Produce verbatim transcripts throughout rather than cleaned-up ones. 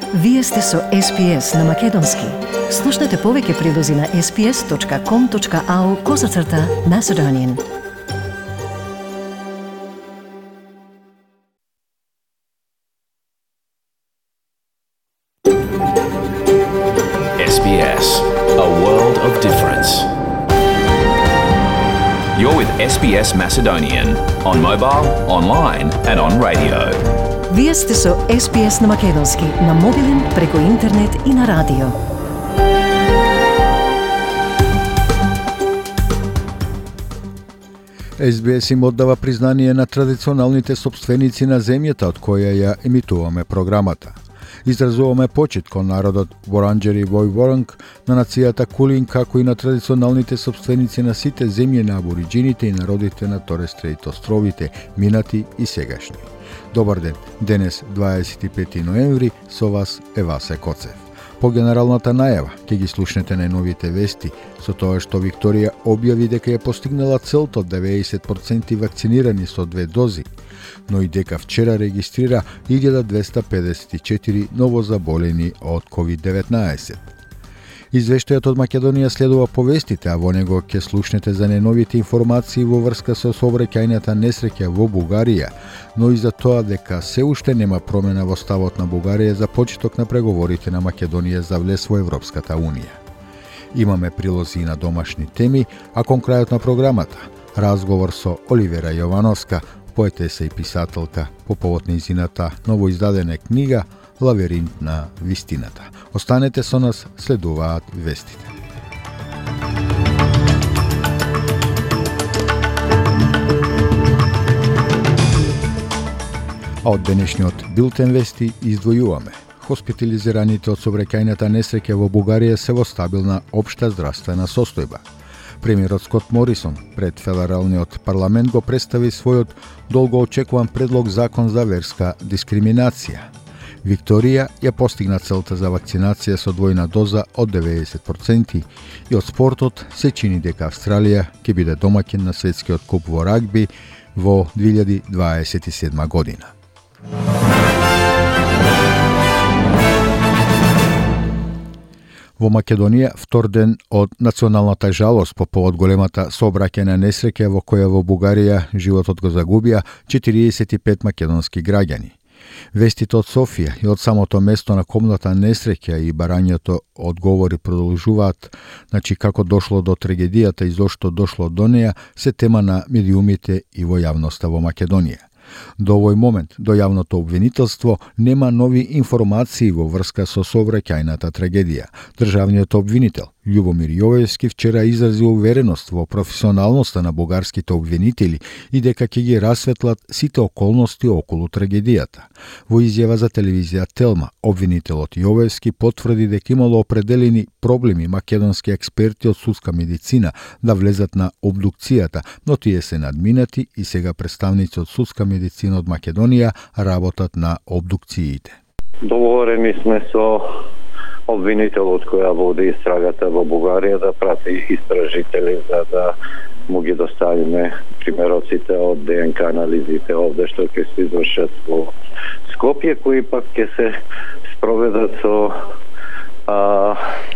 Вие сте со Ес Би Ес на Македонски. Слушнете повеќе прилози на ес би ес точка ком точка ау козацрта Macedonian. Ес Би Ес, a world of difference. You're with Ес Би Ес Macedonian on mobile, online and on radio. Вие сте со Ес Би Ес на Македонски, на мобилен, преку интернет и на радио. Ес Би Ес им оддава признание на традиционалните собственици на земјата од која ја емитуваме програмата. Изразуваме почит кон народот Воранџери Војворонг, на нацијата Кулин, како и на традиционалните собственици на сите земји на абориџините и народите на Торес Стрейт островите, минати и сегашни. Добар ден, денес дваесет и пети ноември, со вас е Васе Коцев. По генералната најава, ќе ги слушнете најновите вести, со тоа што Викторија објави дека ја постигнала целта од деветдесет проценти вакцинирани со две дози, но и дека вчера регистрира илјада двеста педесет и четири новозаболени од ковид деветнаесет. Извештајот од Македонија следува повестите, а во него ќе слушнете за најновите информации во врска со сообраќајната несреќа во Бугарија, но и за тоа дека се уште нема промена во ставот на Бугарија за почеток на преговорите на Македонија за влез во Европската Унија. Имаме прилози на домашни теми, а кон крајот на програмата разговор со Оливера Јовановска, поетеса и писателка, по повод нејзината новоиздадена книга Лавиринт на вистината. Останете со нас, следуваат вестите. А од денешниот билтен вести издвојуваме. Хоспитализираните од сообраќајната несреќа во Бугарија се во стабилна општа здравствена состојба. Премиерот Скот Морисон пред федералниот парламент го представи својот долго очекуван предлог закон за верска дискриминација. Викторија ја постигна целта за вакцинација со двојна доза од деветдесет проценти и од спортот се чини дека Австралија ќе биде домаќин на светскиот куп во рагби во две илјади дваесет и седма година. Во Македонија, втор ден од националната жалост по повод големата сообраќајна несреќа во која во Бугарија животот го загубија четириесет и пет македонски граѓани. Вестите од Софија и од самото место на комната несреќа и барањето одговори продолжуваат, значи како дошло до трагедијата и зошто дошло до неја, се тема на медиумите и во јавноста во Македонија. До овој момент, до јавното обвинителство, нема нови информации во врска со сообраќајната трагедија. Државниот обвинител Љубомир Јовевски вчера изрази увереност во професионалноста на бугарските обвинители и дека ќе ги расветлат сите околности околу трагедијата. Во изјава за телевизија Телма, обвинителот Јовевски потврди дека имало определени проблеми македонски експерти од судска медицина да влезат на обдукцијата, но тие се надминати и сега представници од судска медицина од Македонија работат на обдукциите. Договорени сме со обвинителот која води истрагата во Бугарија да прати истражители за да му ги доставиме примероците од ДНК анализите овде што ќе се извршат во Скопје, кои пак ќе се спроведат со а,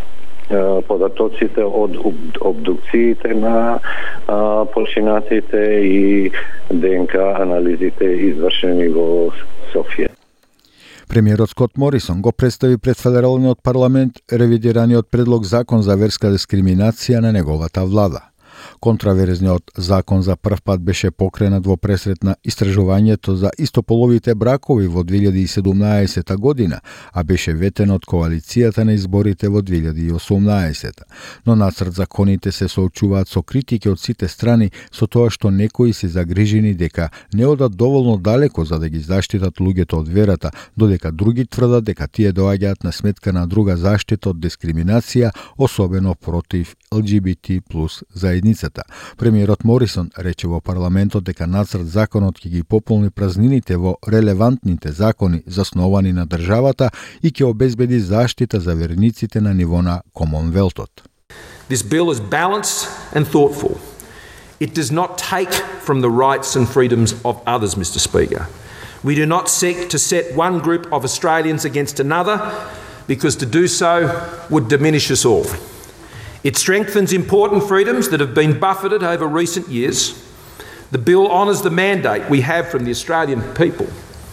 а, податоците од обдукциите на а, починатите и ДНК анализите извршени во Софија. Премиерот Скот Морисон го представи пред федералниот парламент ревидираниот предлог закон за верска дискриминација на неговата влада. Контраверзниот закон за прв пат беше покренат во пресрет на истражувањето за истополовите бракови во две илјади и седумнаесета година, а беше ветен од коалицијата на изборите во две илјади и осумнаесета. Но нацрт законите се соочуваат со критики од сите страни со тоа што некои се загрижени дека не одат доволно далеко за да ги заштитат луѓето од верата, додека други тврдат дека тие доаѓаат на сметка на друга заштита од дискриминација, особено против Ел Џи Би Ти плюс заедницата. Премиерот Морисон рече во парламентот дека нацрт законот ќе ги пополни празнините во релевантните закони засновани на државата и ќе обезбеди заштита за верниците на ниво на Комонвелтот. This bill is balanced and thoughtful. It does not take from the rights and freedoms of others, Mister Speaker. We do not seek to set one group of Australians against another, because to do so would diminish us all. It strengthens important freedoms that have been buffeted over recent years. The bill honours the mandate we have from the Australian people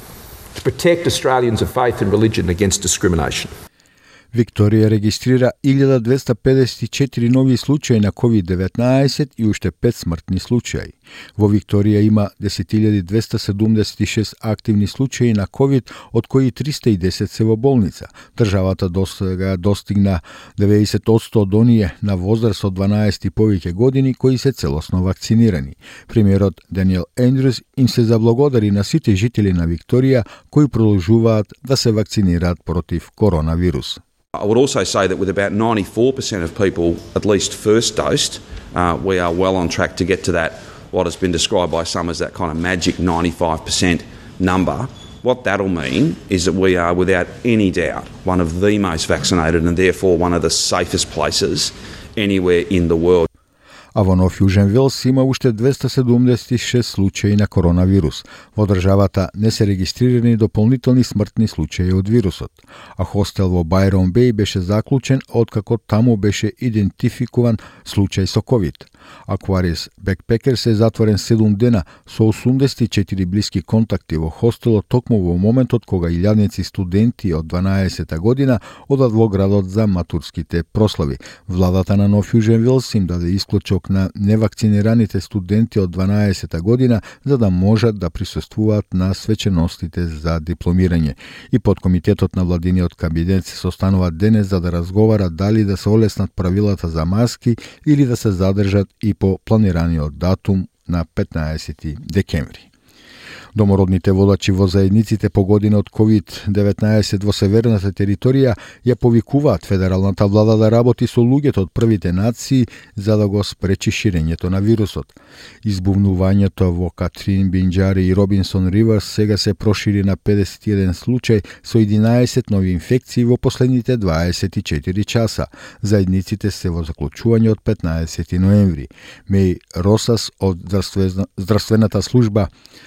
to protect Australians of faith and religion against discrimination. Викторија регистрира илјада двеста педесет и четири нови случаи на ковид деветнаесет и уште пет смртни случаи. Во Викторија има десет илјади двеста седумдесет и шест активни случаи на ковид, од кои триста и десет се во болница. Државата досега достигна деветдесет одсто од оние на возраст од дванаесет и повеќе години кои се целосно вакцинирани. Премиерот Даниел Ендрюс им се заблагодари на сите жители на Викторија кои продолжуваат да се вакцинираат против коронавирус. I would also say that with about ninety-four percent of people at least first dosed, uh, we are well on track to get to that, what has been described by some as that kind of magic ninety-five percent number. What that'll mean is that we are without any doubt one of the most vaccinated and therefore one of the safest places anywhere in the world. А во Нов Јужен Велс има уште двеста седумдесет и шест случаи на коронавирус. Во државата не се регистрирани дополнителни смртни случаи од вирусот. А хостел во Байрон Беј беше заклучен откако таму беше идентификуван случај со ковид. Акварис Бекпекерс е затворен седум дена со осумдесет и четири блиски контакти во хостелот токму во моментот кога илјадници студенти од дванаесета година одат во градот за матурските прослави. Владата на Нов Јужен Велс им даде исклучок на невакцинираните студенти од дванаесета година за да можат да присуствуваат на свеченостите за дипломирање. И подкомитетот на владиниот кабинет се состанува денес за да разговарат дали да се олеснат правилата за маски или да се задржат и по планираниот датум на петнаесети декември. Домородните водачи во заедниците погодени од ковид деветнаесет во северната територија ја повикуваат федералната влада да работи со луѓето од првите нации за да го спречи ширењето на вирусот. Избувнувањето во Катрин, Бинџари и Робинсон Ривърс сега се прошири на педесет и еден случај со единаесет нови инфекции во последните дваесет и четири часа. Заедниците се во заклучување од петнаесети ноември. Меј Росас од здравствената служба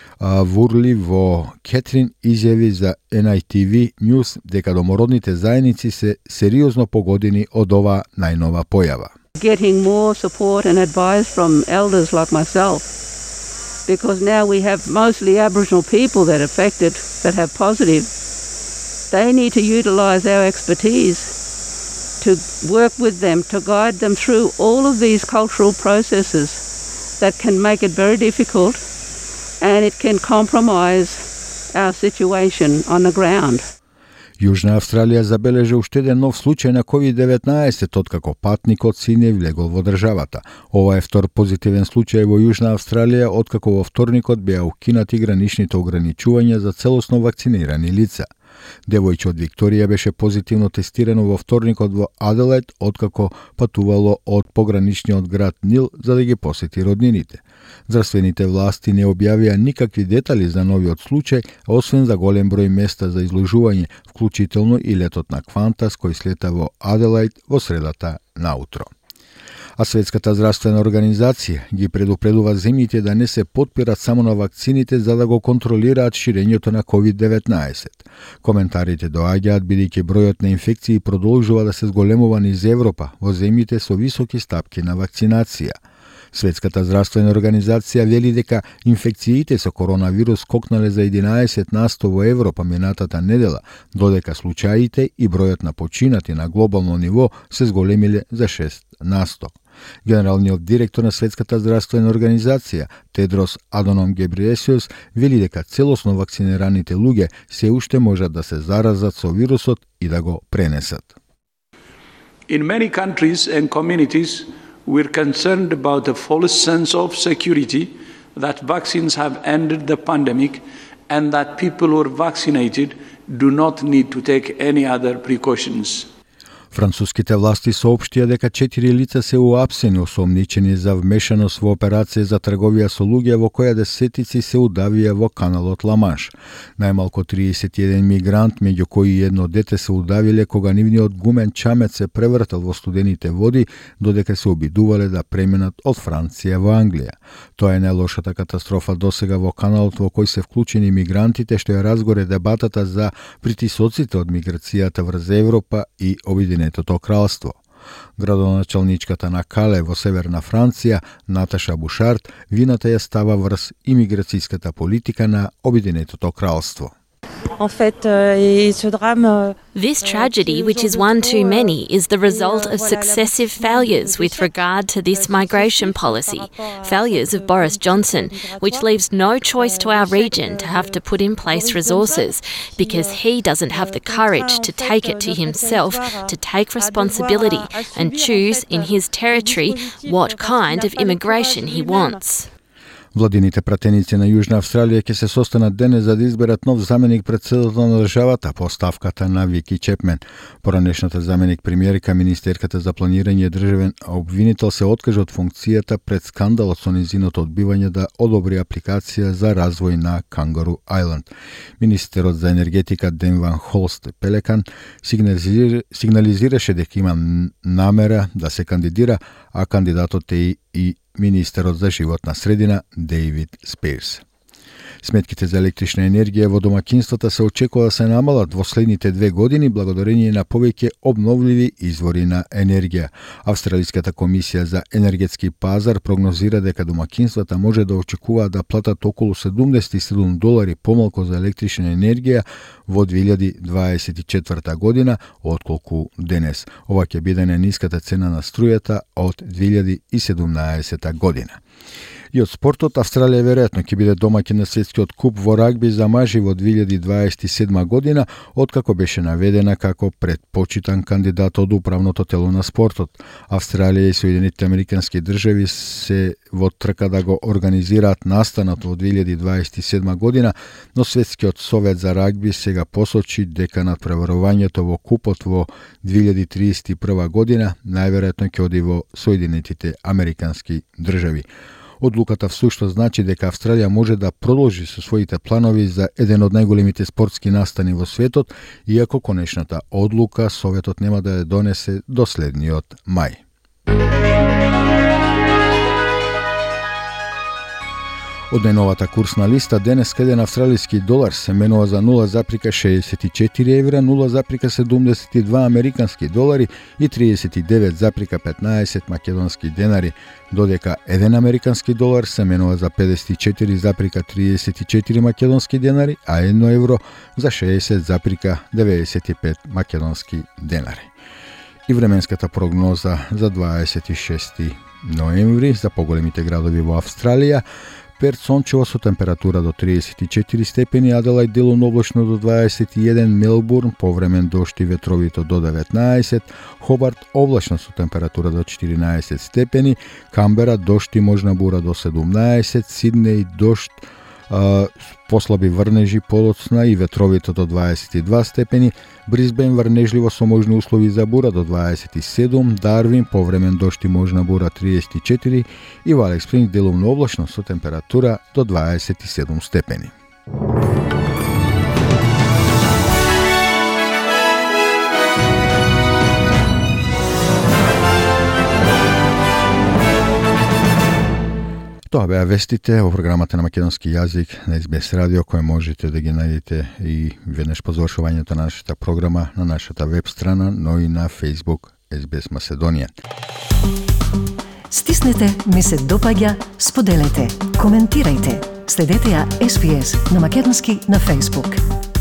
Вурли во Кетрин изјави за Ен Ај Ти Ви News дека домородните заедници се сериозно погодени од ова најнова појава. Getting more support and advice from elders like myself, because now we have mostly Aboriginal people that are affected that have positive. They need to utilise our expertise to work with them, to guide them through all of these cultural processes that can make it very difficult and it can compromise our situation on the ground. Јужна Австралија забележа уште еден нов случај на ковид деветнаесет откако патникот си не влегол во државата. Ова е втор позитивен случај во Јужна Австралија откако во вторникот беа укинати граничните ограничувања за целосно вакцинирани лица. Девојче од Викторија беше позитивно тестирано во вторникот во Аделајд откако патувало од пограничниот град Нил за да ги посети роднините. Здравствените власти не објавија никакви детали за новиот случај, освен за голем број места за изложување, вклучително и летот на Квантас кој слета во Аделајд во средата наутро. А Светската здравствена организација ги предупредува земјите да не се потпират само на вакцините за да го контролираат ширењето на ковид деветнаесет. Коментарите доаѓаат бидејќи бројот на инфекции продолжува да се зголемува низ Европа во земјите со високи стапки на вакцинација. Светската здравствена организација вели дека инфекциите со коронавирус скокнале за единаесет насто во Европа минатата недела, додека случаите и бројот на починати на глобално ниво се зголемиле за шест насто. Генералниот директор на Светската здравствена организација, Тедрос Аданом Гебрејесиус, вели дека целосно вакцинираните луѓе се уште можат да се заразат со вирусот и да го пренесат. In many countries and communities, we're concerned about a false sense of security that vaccines have ended the pandemic and that people who are vaccinated do not need to take any other precautions. Француските власти соопштија дека четири лица се уапсени осомничени за вмешаност во операција за трговија со луѓе во која десетици се удавија во каналот Ла-Манш. Најмалку триесет и еден мигрант, меѓу кои едно дете, се удавиле кога нивниот гумен чамет се превртал во студените води, додека се обидувале да преминат од Франција во Англија. Тоа е најлошата катастрофа досега во каналот во кој се вклучени мигрантите, што ја разгоре дебатата за притисоците од миграцијата врз Европа и Обединетото кралство. Градоначалничката на Кале во северна Франција, Наташа Бушард, вината ја става врз имиграцијската политика на Обединетото кралство. This tragedy, which is one too many, is the result of successive failures with regard to this migration policy. Failures of Boris Johnson, which leaves no choice to our region to have to put in place resources because he doesn't have the courage to take it to himself, to take responsibility and choose in his territory what kind of immigration he wants. Владините пратеници на Јужна Австралија ќе се состанат денес за да изберат нов заменик претседател на државата по оставката на Вики Чепмен. Поранешната заменик премиерка, министерката за планирање и државен обвинител, се откажа од функцијата пред скандалот со низиното одбивање да одобри апликација за развој на Кангару Ајланд. Министерот за енергетика Ден Ван Холст Пелекан сигнализираше дека има намера да се кандидира, а кандидатот е и министерот за животна средина Дейвид Спирс. Сметките за електрична енергија во домакинствата се очекува да се намалат во следните две години благодарение на повеќе обновливи извори на енергија. Австралиската комисија за енергетски пазар прогнозира дека домакинствата може да очекуваат да платат околу седумдесет и седум долари помалку за електрична енергија во две илјади дваесет и четврта година отколку денес. Ова ќе биде најниската цена на струјата од две илјади и седумнаесета година. И од спортот, Австралија веројатно ќе биде домаќин на светскиот куп во рагби за мажи во две илјади дваесет и седма година, откако беше наведена како предпочитан кандидат од управното тело на спортот. Австралија и Соединетите Американски држави се во трка да го организираат настанот во две илјади дваесет и седма година, но Светскиот совет за рагби сега посочи дека надпреварувањето во купот во две илјади триесет и прва година најверојатно ќе оди во Соединетите Американски држави. Одлуката всушност значи дека Австралија може да продолжи со своите планови за еден од најголемите спортски настани во светот, иако конечната одлука Советот нема да ја донесе до следниот мај. Од најновата курсна листа, денес еден австралиски долар се менува за нула запирка шеесет и четири евра, нула запирка седумдесет и два американски долари и триесет и девет запирка петнаесет македонски денари, додека еден американски долар се менува за педесет и четири запирка триесет и четири македонски денари, а едно евро за шеесет запирка деветдесет и пет македонски денари. И временската прогноза за дваесет и шести ноември за поголемите градови во Австралија: Перт сончево со температура до триесет и четири степени, Аделајд делумно облачно до дваесет и еден, Мелбурн повремен дожд и ветровито до деветнаесет, Хобарт облачно со температура до четиринаесет степени, Камбера дожд и можна бура до седумнаесет, Сиднеј дожд, а, послаби врнежи полоцна и ветровито до дваесет и два степени, Брисбен врнежливо со можни услови за бура до дваесет и седум, Дарвин повремен дожд и можна бура триесет и четири и во Алекс Спринг делумно облачно со температура до дваесет и седум степени. Тоа беа вестите во програмата на македонски јазик на Ес Би Ес радио, кој можете да ги најдете и веднаш по завршувањето на нашата програма на нашата веб страна, но и на Facebook Ес Би Ес Македонија. Стиснете, ми се допаѓа, споделете, коментирајте. Следете ја Ес Би Ес на македонски на Facebook.